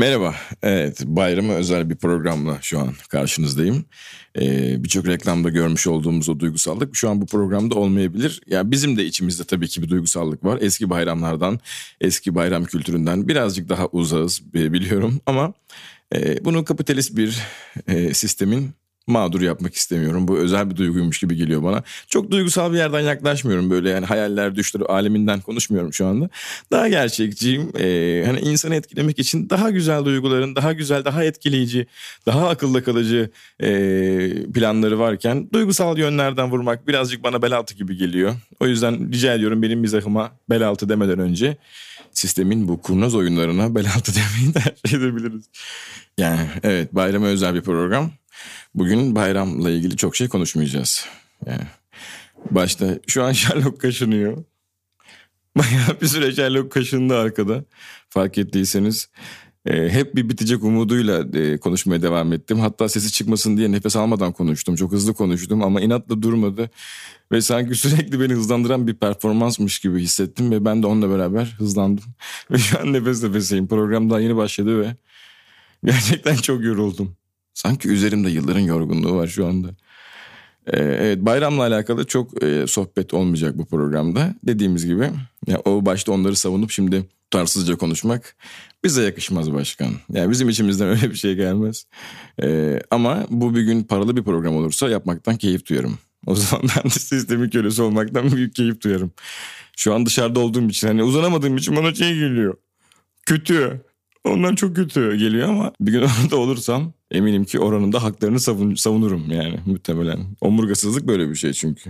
Merhaba. Evet, bayrama özel bir programla şu an karşınızdayım. Birçok reklamda görmüş olduğumuz o duygusallık şu an bu programda olmayabilir. Ya bizim de içimizde tabii ki bir duygusallık var. Eski bayramlardan, eski bayram kültüründen birazcık daha uzağız biliyorum ama bunu kapitalist bir sistemin mağdur yapmak istemiyorum. Bu özel bir duyguymuş gibi geliyor bana. Çok duygusal bir yerden yaklaşmıyorum böyle yani hayaller, düşler aleminden konuşmuyorum şu anda. Daha gerçekçiyim. Hani insanı etkilemek için daha güzel duyguların, daha güzel, daha etkileyici, daha akılda kalıcı planları varken duygusal yönlerden vurmak birazcık bana bel altı gibi geliyor. O yüzden rica ediyorum benim mizahıma bel altı demeden önce sistemin bu kurnaz oyunlarına bel altı demeyi tercih edebiliriz. Yani evet bayrama özel bir program. Bugün bayramla ilgili çok şey konuşmayacağız. Yani başta şu an Sherlock kaşınıyor. Bayağı bir süre Sherlock kaşındı arkada. Fark ettiyseniz. Hep bir bitecek umuduyla konuşmaya devam ettim. Hatta sesi çıkmasın diye nefes almadan konuştum. Çok hızlı konuştum ama inatla durmadı. Ve sanki sürekli beni hızlandıran bir performansmış gibi hissettim. Ve ben de onunla beraber hızlandım. Ve şu an nefes nefeseyim. Program daha yeni başladı ve gerçekten çok yoruldum. Sanki üzerimde yılların yorgunluğu var şu anda. Evet bayramla alakalı çok sohbet olmayacak bu programda. Dediğimiz gibi ya, o başta onları savunup şimdi tutarsızca konuşmak bize yakışmaz başkan. Yani bizim içimizden öyle bir şey gelmez. Ama bu bir gün paralı bir program olursa yapmaktan keyif duyarım. O zaman ben de sistemin kölesi olmaktan büyük keyif duyarım. Şu an dışarıda olduğum için hani uzanamadığım için bana şey geliyor. Kötü. Ondan çok kötü geliyor ama bir gün orada olursam eminim ki oranın da haklarını savunurum yani muhtemelen. Omurgasızlık böyle bir şey çünkü.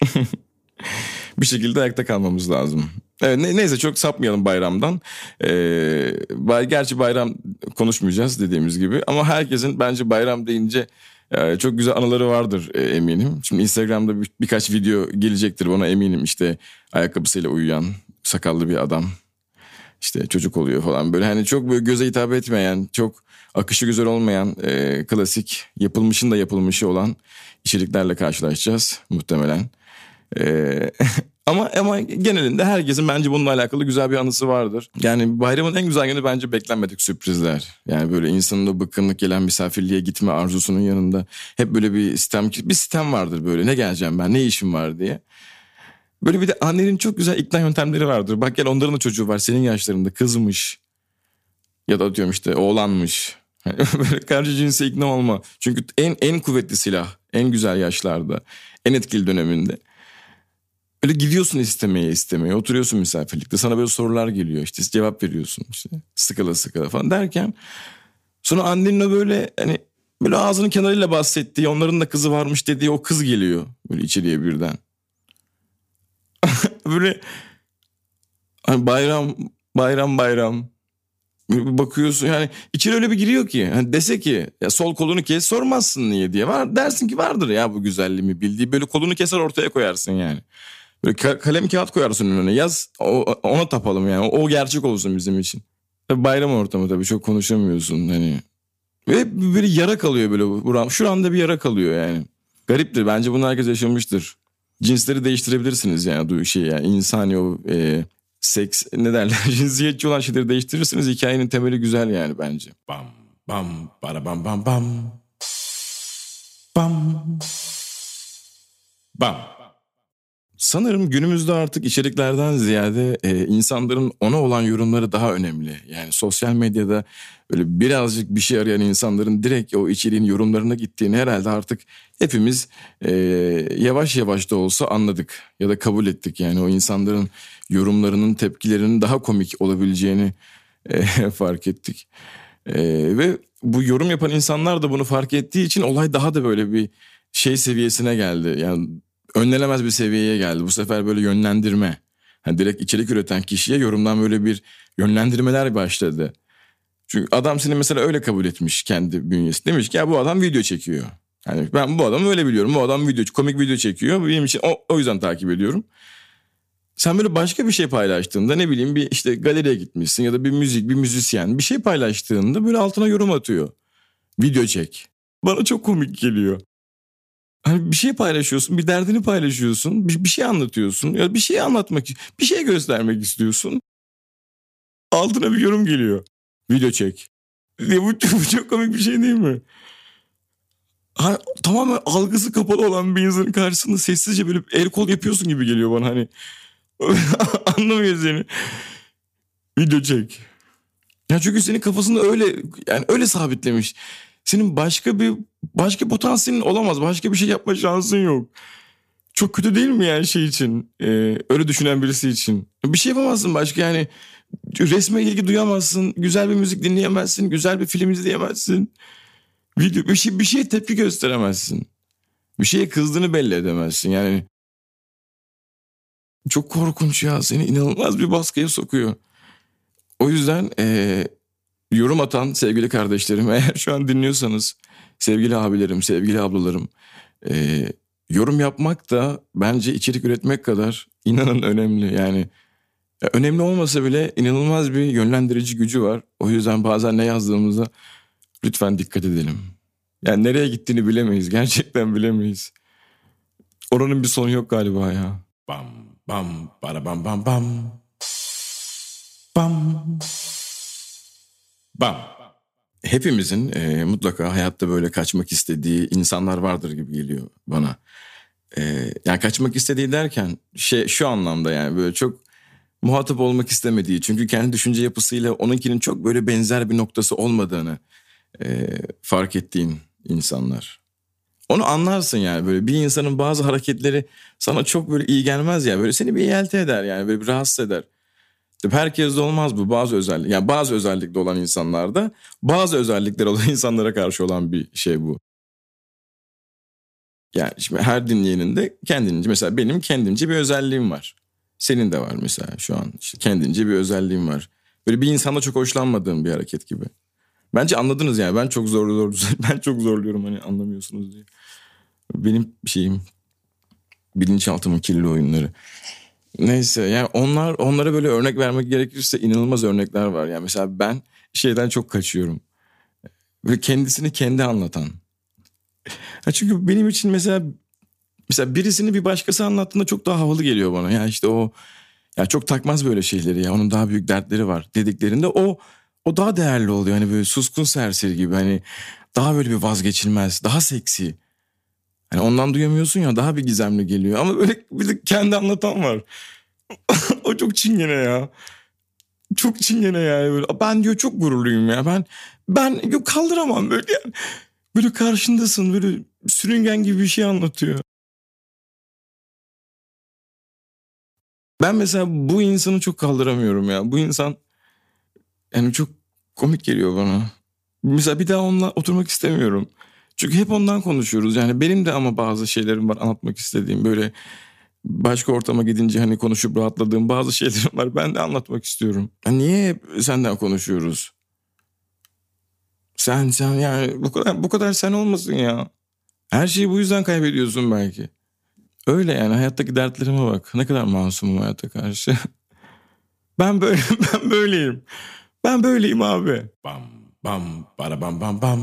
Bir şekilde ayakta kalmamız lazım. Evet, neyse çok sapmayalım bayramdan. Gerçi bayram konuşmayacağız dediğimiz gibi ama herkesin bence bayram deyince çok güzel anıları vardır eminim. Şimdi Instagram'da birkaç video gelecektir bana eminim işte ayakkabısıyla uyuyan sakallı bir adam. İşte çocuk oluyor falan böyle hani çok böyle göze hitap etmeyen çok akışı güzel olmayan klasik yapılmışın da yapılmışı olan içeriklerle karşılaşacağız muhtemelen. E, ama genelinde herkesin bence bununla alakalı güzel bir anısı vardır. Yani bayramın en güzel günü bence beklenmedik sürprizler. Yani böyle insanın o bıkkınlık gelen misafirliğe gitme arzusunun yanında hep böyle bir sitem vardır böyle ne geleceğim ben ne işim var diye. Böyle bir de annenin çok güzel ikna yöntemleri vardır. Bak gel onların da çocuğu var senin yaşlarında kızmış ya da atıyorum işte oğlanmış. Hani böyle karşı cinse ikna olma. Çünkü en kuvvetli silah en güzel yaşlarda en etkili döneminde. Öyle gidiyorsun istemeye oturuyorsun misafirlikte sana böyle sorular geliyor işte cevap veriyorsun işte sıkıla sıkıla falan derken sonra annenle böyle hani böyle ağzının kenarıyla bahsettiği onların da kızı varmış dediği o kız geliyor böyle içeriye birden. Böyle hani bayram bakıyorsun yani içeri öyle bir giriyor ki hani dese ki ya sol kolunu kes sormazsın niye diye var dersin ki vardır ya bu güzelliğimi bildiği böyle kolunu keser ortaya koyarsın yani. Böyle kalem kağıt koyarsın önüne yaz ona tapalım yani o gerçek olsun bizim için. Tabii bayram ortamı tabii çok konuşamıyorsun hani. Ve böyle yara kalıyor böyle şuranda bir yara kalıyor yani. Gariptir bence bunu herkes yaşamıştır. Cinsleri değiştirebilirsiniz yani şey yani insani o seks ne derler cinsiyetçi olan şeyleri değiştirirsiniz hikayenin temeli güzel yani bence. Bam bam bara bam bam bam bam bam. Sanırım günümüzde artık içeriklerden ziyade insanların ona olan yorumları daha önemli. Yani sosyal medyada böyle birazcık bir şey arayan insanların direkt o içeriğin yorumlarına gittiğini herhalde artık hepimiz yavaş yavaş da olsa anladık ya da kabul ettik. Yani o insanların yorumlarının tepkilerinin daha komik olabileceğini fark ettik. Ve bu yorum yapan insanlar da bunu fark ettiği için olay daha da böyle bir şey seviyesine geldi. Yani önlenemez bir seviyeye geldi. Bu sefer böyle yönlendirme. Hani direkt içerik üreten kişiye yorumdan böyle bir yönlendirmeler başladı. Çünkü adam seni mesela öyle kabul etmiş kendi bünyesi. Demiş ki ya bu adam video çekiyor. Hani ben bu adamı öyle biliyorum. Bu adam komik video çekiyor. Benim için o yüzden takip ediyorum. Sen böyle başka bir şey paylaştığında ne bileyim bir işte galeriye gitmişsin ya da bir müzisyen bir şey paylaştığında böyle altına yorum atıyor. Video çek. Bana çok komik geliyor. Hani bir şey paylaşıyorsun, bir derdini paylaşıyorsun, bir şey anlatıyorsun ya bir şey anlatmak, bir şey göstermek istiyorsun. Altına bir yorum geliyor. Video çek. Ya bu çok komik bir şey değil mi? Ha, tamamen algısı kapalı olan bir insanın karşısında sessizce böyle el kol yapıyorsun gibi geliyor bana hani. Anlamıyor seni. Video çek. Ya çünkü senin kafasında öyle, yani öyle sabitlemiş. Senin başka potansiyelin olamaz. Başka bir şey yapma şansın yok. Çok kötü değil mi yani şey için? Öyle düşünen birisi için. Bir şey yapamazsın başka yani. Resme ilgi duyamazsın. Güzel bir müzik dinleyemezsin. Güzel bir film izleyemezsin. Bir şeye tepki gösteremezsin. Bir şeye kızdığını belli edemezsin. Yani çok korkunç ya. Seni inanılmaz bir baskıya sokuyor. O yüzden yorum atan sevgili kardeşlerim, eğer şu an dinliyorsanız, sevgili abilerim, sevgili ablalarım, yorum yapmak da bence içerik üretmek kadar inanın önemli. Yani önemli olmasa bile inanılmaz bir yönlendirici gücü var. O yüzden bazen ne yazdığımıza lütfen dikkat edelim. Yani nereye gittiğini bilemeyiz. Gerçekten bilemeyiz. Oranın bir sonu yok galiba ya. Bam bam bara bam bam bam. Bam bam. Hepimizin mutlaka hayatta böyle kaçmak istediği insanlar vardır gibi geliyor bana. Yani kaçmak istediği derken şu anlamda, yani böyle çok muhatap olmak istemediği, çünkü kendi düşünce yapısıyla onunkinin çok böyle benzer bir noktası olmadığını fark ettiğin insanlar. Onu anlarsın yani, böyle bir insanın bazı hareketleri sana çok böyle iyi gelmez ya, böyle seni bir eğelte eder yani, böyle bir rahatsız eder. Tabii herkes de olmaz bu, bazı özellik, yani bazı özellikli olan insanlarda, bazı özellikleri olan insanlara karşı olan bir şey bu. Yani şimdi her dinleyenin de kendince, mesela benim kendimce bir özelliğim var. Senin de var mesela şu an, işte kendince bir özelliğim var. Böyle bir insanda çok hoşlanmadığım bir hareket gibi. Bence anladınız yani, ben çok ben çok zorluyorum hani, anlamıyorsunuz diye. Benim şeyim, bilinçaltımın kirli oyunları. Neyse yani onlara böyle örnek vermek gerekirse inanılmaz örnekler var. Yani mesela ben şeyden çok kaçıyorum. Ve kendisini kendi anlatan. Ha çünkü benim için mesela birisini bir başkası anlattığında çok daha havalı geliyor bana. Ya işte o, ya çok takmaz böyle şeyleri, ya onun daha büyük dertleri var dediklerinde o daha değerli oluyor. Hani böyle suskun serseri gibi, hani daha böyle bir vazgeçilmez, daha seksi. Hani ondan duyamıyorsun ya, daha bir gizemli geliyor. Ama böyle bir de kendi anlatan var. O çok çingene ya. Çok çingene yani böyle. Ben diyor çok gururluyum ya. Ben yok kaldıramam böyle yani. Böyle karşındasın, böyle sürüngen gibi bir şey anlatıyor. Ben mesela bu insanı çok kaldıramıyorum ya. Bu insan yani çok komik geliyor bana. Mesela bir daha onunla oturmak istemiyorum. Çünkü hep ondan konuşuyoruz. Yani benim de ama bazı şeylerim var anlatmak istediğim. Böyle başka ortama gidince hani konuşup rahatladığım bazı şeylerim var. Ben de anlatmak istiyorum. Ya niye hep senden konuşuyoruz? Sen yani bu kadar sen olmasın ya. Her şeyi bu yüzden kaybediyorsun belki. Öyle yani, hayattaki dertlerime bak. Ne kadar masumum hayata karşı. Ben böyle ben böyleyim. Ben böyleyim abi. Bam bam bara bam bam bam.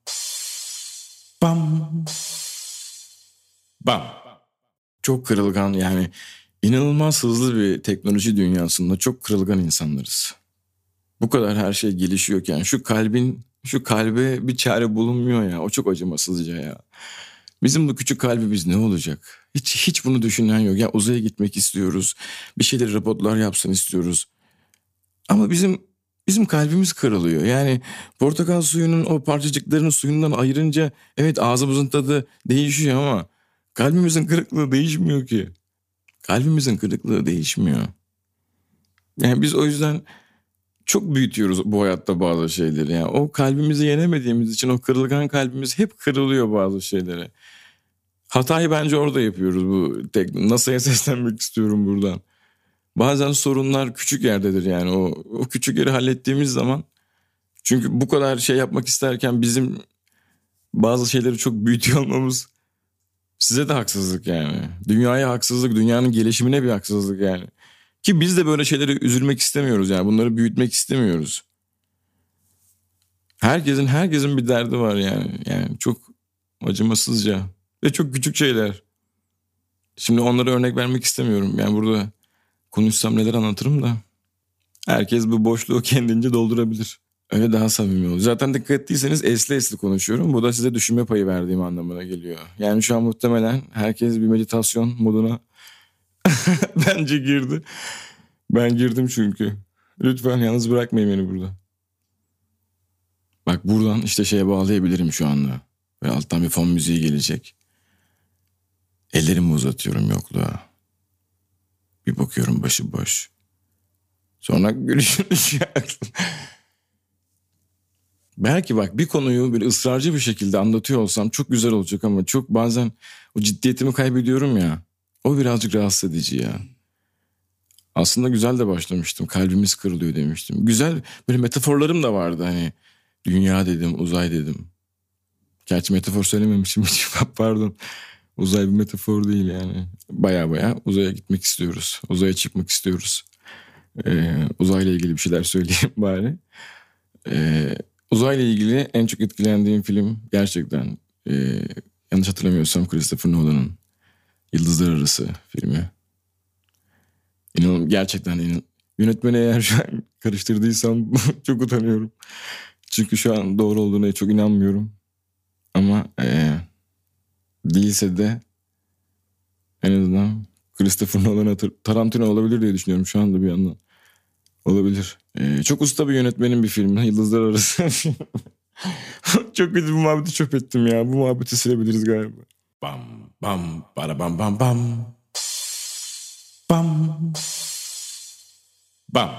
Bam bam. Çok kırılgan yani, inanılmaz hızlı bir teknoloji dünyasında çok kırılgan insanlarız. Bu kadar her şey gelişiyorken şu kalbe bir çare bulunmuyor ya. O çok acımasızca ya. Bizim bu küçük kalbimiz ne olacak? Hiç bunu düşünen yok. Ya uzaya gitmek istiyoruz. Bir şeyleri robotlar yapsın istiyoruz. Ama bizim kalbimiz kırılıyor. Yani portakal suyunun o parçacıklarını suyundan ayırınca evet ağzımızın tadı değişiyor ama kalbimizin kırıklığı değişmiyor ki. Kalbimizin kırıklığı değişmiyor. Yani biz o yüzden çok büyütüyoruz bu hayatta bazı şeyleri. Yani o kalbimizi yenemediğimiz için o kırılgan kalbimiz hep kırılıyor bazı şeylere. Hatayı bence orada yapıyoruz bu NASA'ya seslenmek istiyorum buradan. Bazen sorunlar küçük yerdedir yani, o küçük yeri hallettiğimiz zaman, çünkü bu kadar şey yapmak isterken bizim bazı şeyleri çok büyütüyor olmamız size de haksızlık yani. Dünyaya haksızlık, dünyanın gelişimine bir haksızlık yani. Ki biz de böyle şeyleri üzülmek istemiyoruz yani, bunları büyütmek istemiyoruz. Herkesin bir derdi var yani. Yani çok acımasızca ve çok küçük şeyler. Şimdi onlara örnek vermek istemiyorum. Yani burada konuşsam neler anlatırım da herkes bu boşluğu kendince doldurabilir. Öyle daha samimi oluyor. Zaten dikkat ettiyseniz esli esli konuşuyorum. Bu da size düşünme payı verdiğim anlamına geliyor. Yani şu an muhtemelen herkes bir meditasyon moduna bence girdi. Ben girdim çünkü. Lütfen yalnız bırakmayın beni burada. Bak buradan işte şeye bağlayabilirim şu anda. Ve alttan bir fon müziği gelecek. Ellerimi uzatıyorum yokluğa. Bir bakıyorum başıboş. Sonra gülüşün düşüyor aklıma. Belki bak bir konuyu böyle ısrarcı bir şekilde anlatıyor olsam çok güzel olacak ama çok bazen o ciddiyetimi kaybediyorum ya. O birazcık rahatsız edici ya. Aslında güzel de başlamıştım. Kalbimiz kırılıyor demiştim. Güzel böyle metaforlarım da vardı hani. Dünya dedim, uzay dedim. Gerçi metafor söylememişim hiç. Pardon. Uzay bir metafor değil yani. Baya baya uzaya gitmek istiyoruz. Uzaya çıkmak istiyoruz. Uzayla ilgili bir şeyler söyleyeyim bari. Uzayla ilgili en çok etkilendiğim film gerçekten yanlış hatırlamıyorsam Christopher Nolan'ın Yıldızlar Arası filmi. Gerçekten yönetmeni eğer şu an karıştırdıysam çok utanıyorum. Çünkü şu an doğru olduğuna çok inanmıyorum. Ama değilse de en azından Christopher Nolan Tarantino olabilir diye düşünüyorum şu anda bir yandan. Olabilir. Çok usta bir yönetmenin bir filmi. Yıldızlar Arası. Çok kötü bir muhabbeti çöp ettim ya. Bu muhabbeti silebiliriz galiba. Bam bam bara bam bam bam. Bam. Bam.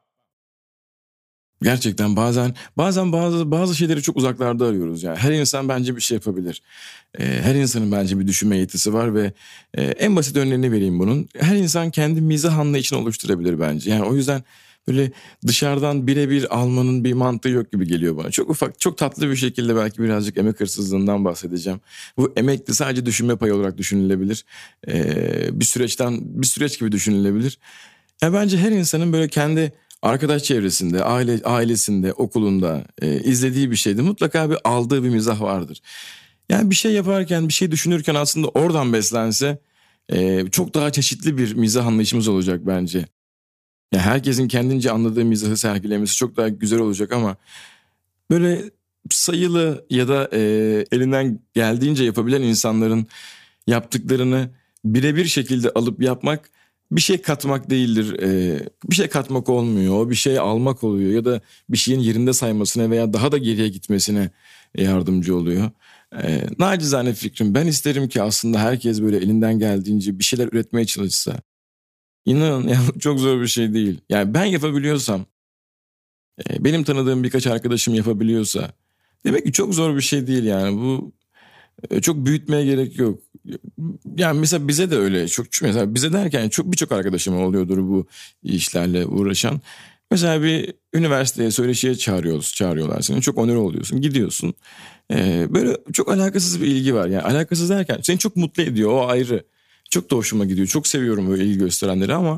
Gerçekten bazen bazı şeyleri çok uzaklarda arıyoruz yani. Her insan bence bir şey yapabilir. Her insanın bence bir düşünme yetisi var ve en basit örneğini vereyim bunun. Her insan kendi mizah anlayışını oluşturabilir bence. Yani o yüzden böyle dışarıdan birebir almanın bir mantığı yok gibi geliyor bana. Çok ufak, çok tatlı bir şekilde belki birazcık emek hırsızlığından bahsedeceğim. Bu emek de sadece düşünme payı olarak düşünülebilir. Bir süreç gibi düşünülebilir. Ya bence her insanın böyle kendi arkadaş çevresinde, ailesinde, okulunda izlediği bir şeyde mutlaka bir aldığı bir mizah vardır. Yani bir şey yaparken, bir şey düşünürken aslında oradan beslense çok daha çeşitli bir mizah anlayışımız olacak bence. Ya herkesin kendince anladığı mizahı sergilemesi çok daha güzel olacak ama böyle sayılı ya da elinden geldiğince yapabilen insanların yaptıklarını birebir şekilde alıp yapmak bir şey katmak değildir. Bir şey katmak olmuyor. O bir şey almak oluyor ya da bir şeyin yerinde saymasına veya daha da geriye gitmesine yardımcı oluyor. Nacizane fikrim, ben isterim ki aslında herkes böyle elinden geldiğince bir şeyler üretmeye çalışsa. İnanın ya çok zor bir şey değil. Yani ben yapabiliyorsam, benim tanıdığım birkaç arkadaşım yapabiliyorsa demek ki çok zor bir şey değil yani. Bu çok büyütmeye gerek yok. Yani mesela bize de öyle. Mesela bize derken birçok arkadaşım oluyordur bu işlerle uğraşan. Mesela bir üniversiteye söyleşiye çağırıyorlar seni. Çok onur oluyorsun. Gidiyorsun. Böyle çok alakasız bir ilgi var. Yani alakasız derken seni çok mutlu ediyor. O ayrı. Çok da hoşuma gidiyor. Çok seviyorum böyle ilgi gösterenleri ama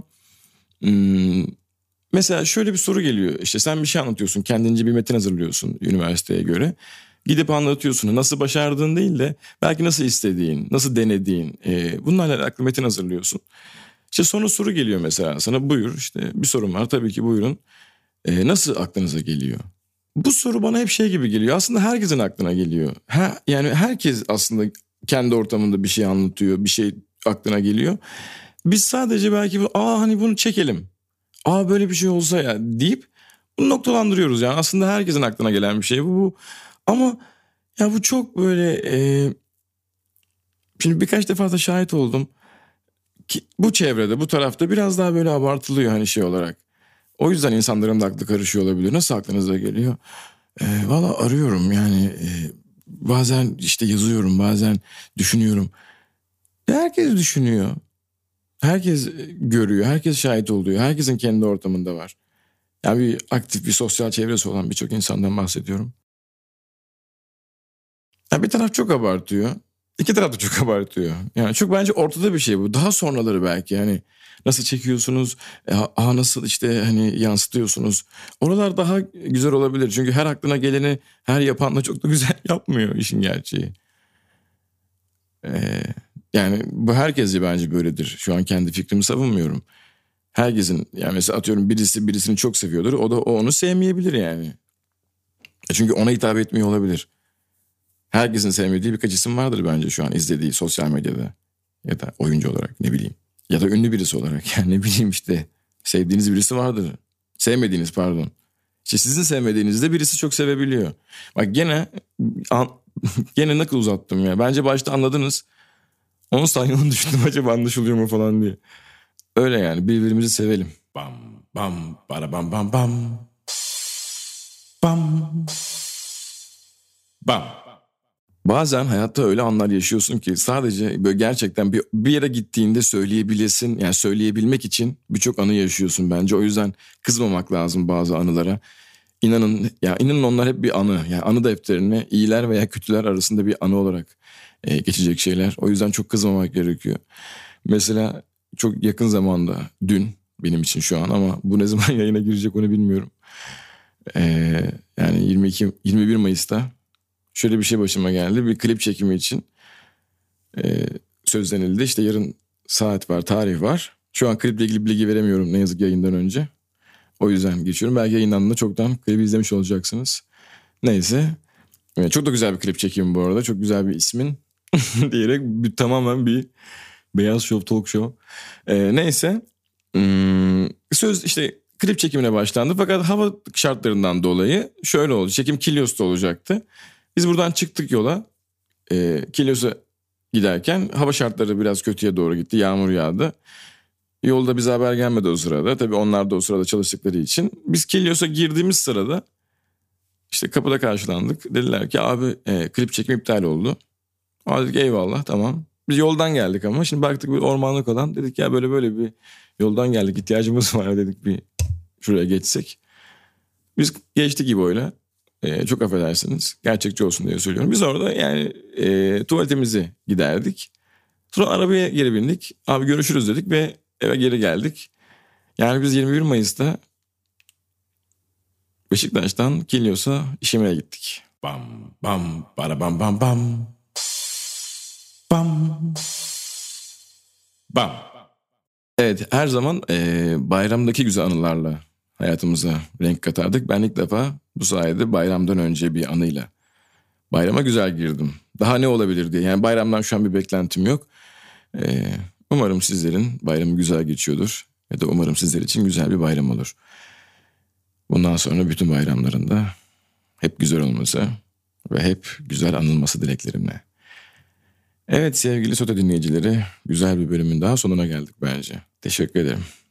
mesela şöyle bir soru geliyor. İşte sen bir şey anlatıyorsun. Kendince bir metin hazırlıyorsun üniversiteye göre. Gidip anlatıyorsun. Nasıl başardığın değil de belki nasıl istediğin, nasıl denediğin. Bunlarla alakalı metin hazırlıyorsun. İşte sonra soru geliyor mesela sana, buyur işte bir sorum var tabii ki buyurun. Nasıl aklınıza geliyor? Bu soru bana hep şey gibi geliyor. Aslında herkesin aklına geliyor. Yani herkes aslında kendi ortamında bir şey anlatıyor, bir şey aklına geliyor. Biz sadece belki hani bunu çekelim. Böyle bir şey olsa ya deyip bunu noktalandırıyoruz yani. Aslında herkesin aklına gelen bir şey bu. Ama ya bu çok böyle şimdi birkaç defa da şahit oldum ki bu çevrede, bu tarafta biraz daha böyle abartılıyor hani şey olarak. O yüzden insanların da aklı karışıyor olabilir. Nasıl aklınıza geliyor? Valla arıyorum yani. Bazen işte yazıyorum, bazen düşünüyorum. Herkes düşünüyor. Herkes görüyor, herkes şahit oluyor. Herkesin kendi ortamında var. Yani bir aktif bir sosyal çevresi olan birçok insandan bahsediyorum. Ya bir taraf çok abartıyor. İki taraf da çok abartıyor. Yani çok bence ortada bir şey bu. Daha sonraları belki yani nasıl çekiyorsunuz, nasıl işte hani yansıtıyorsunuz. Oralar daha güzel olabilir. Çünkü her aklına geleni her yapan da çok da güzel yapmıyor işin gerçeği. Ee, Yani bu herkese bence böyledir. Şu an kendi fikrimi savunmuyorum. Herkesin yani mesela atıyorum birisi birisini çok seviyordur. O da onu sevmeyebilir yani. Çünkü ona hitap etmiyor olabilir. Herkesin sevmediği birkaç isim vardır bence şu an izlediği sosyal medyada. Ya da oyuncu olarak, ne bileyim. Ya da ünlü birisi olarak, yani ne bileyim işte. Sevdiğiniz birisi vardır. Sevmediğiniz, pardon. İşte sizin sevmediğinizde birisi çok sevebiliyor. Bak an- gene ne kadar uzattım ya. Bence başta anladınız. 10 saniye düşündüm, acaba anlaşılıyor mu falan diye. Öyle yani, birbirimizi sevelim. Bam bam bara bam bam bam. Bam bam. Bazen hayatta öyle anlar yaşıyorsun ki sadece böyle gerçekten bir yere gittiğinde söyleyebilesin, yani söyleyebilmek için birçok anı yaşıyorsun bence. O yüzden kızmamak lazım bazı anılara. İnanın onlar hep bir anı. Yani anı defterine iyiler veya kötüler arasında bir anı olarak geçecek şeyler. O yüzden çok kızmamak gerekiyor. Mesela çok yakın zamanda, dün benim için şu an, ama bu ne zaman yayına girecek onu bilmiyorum. Yani 21 Mayıs'ta şöyle bir şey başıma geldi. Bir klip çekimi için sözlenildi. İşte yarın saat var, tarih var. Şu an kliple ilgili bilgi veremiyorum ne yazık, yayından önce. O yüzden geçiyorum. Belki yayınlandığında çoktan klibi izlemiş olacaksınız. Neyse. Çok da güzel bir klip çekimi bu arada. Çok güzel bir ismin diyerek tamamen bir Beyaz Show, talk show. Neyse. Söz işte klip çekimine başlandı. Fakat hava şartlarından dolayı şöyle oldu. Çekim Kilyos'ta olacaktı. Biz buradan çıktık yola. Kilyos'a giderken hava şartları biraz kötüye doğru gitti. Yağmur yağdı. Yolda bize haber gelmedi o sırada. Tabii onlar da o sırada çalıştıkları için. Biz Kilyos'a girdiğimiz sırada işte kapıda karşılandık. Dediler ki abi klip çekimi iptal oldu. Abi dedik eyvallah, tamam. Biz yoldan geldik ama şimdi baktık bir ormanlık olan. Dedik ya böyle bir yoldan geldik, ihtiyacımız var, dedik bir şuraya geçsek. Biz geçtik gibi öyle. Çok affedersiniz, gerçekçi olsun diye söylüyorum. Biz orada yani tuvaletimizi giderdik. Sonra arabaya geri bindik. Abi görüşürüz dedik ve eve geri geldik. Yani biz 21 Mayıs'ta Beşiktaş'tan Kilyos'a işemeye gittik. Bam bam bara bam bam bam. Bam bam. Evet, her zaman bayramdaki güzel anılarla hayatımıza renk katardık. Ben ilk defa bu sayede bayramdan önce bir anıyla bayrama güzel girdim. Daha ne olabilir diye. Yani bayramdan şu an bir beklentim yok. Umarım sizlerin bayramı güzel geçiyordur. Ya da umarım sizler için güzel bir bayram olur. Bundan sonra bütün bayramlarında hep güzel olması ve hep güzel anılması dileklerimle. Evet sevgili Sote dinleyicileri, güzel bir bölümün daha sonuna geldik bence. Teşekkür ederim.